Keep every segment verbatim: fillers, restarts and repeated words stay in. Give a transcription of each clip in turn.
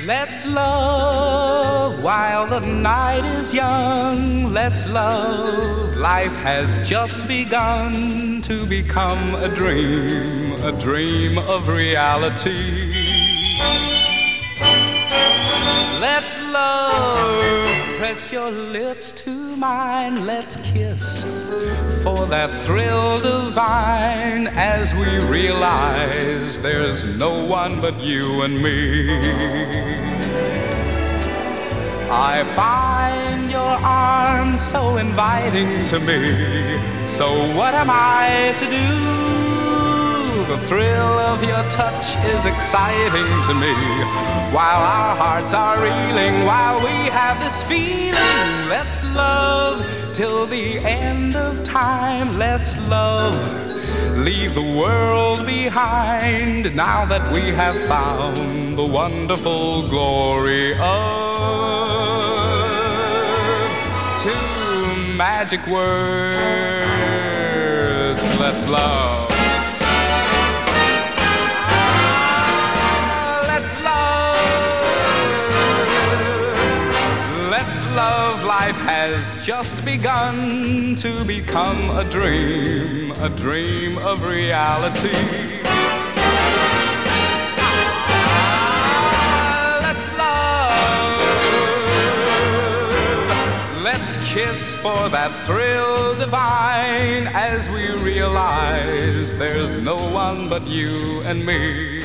Let's love while the night is young. Let's love, life has just begun to become a dream, a dream of reality. Let's love, press your lips to mine. Let's kiss for that thrill divine as we realize there's no one but you and me. I find your arms so inviting to me. So what am I to do? The thrill of your touch is exciting to me. While our hearts are reeling, while we have this feeling, let's love till the end of time. Let's love, leave the world behind now that we have found the wonderful glory of two magic words. Let's love. Let's love, life has just begun to become a dream, a dream of reality. Let's love, let's kiss for that thrill divine as we realize there's no one but you and me.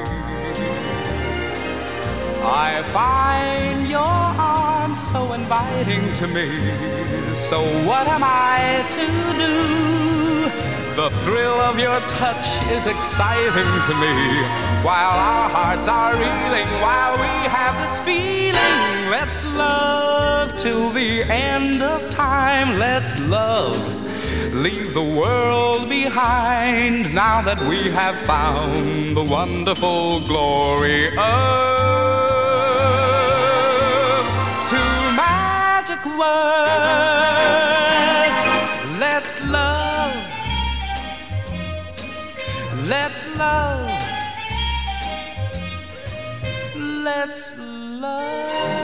I find your arms so inviting to me. So what am I to do? The thrill of your touch is exciting to me. While our hearts are reeling, while we have this feeling, let's love till the end of time. Let's love, leave the world behind now that we have found the wonderful glory of words. Let's love, let's love, let's love.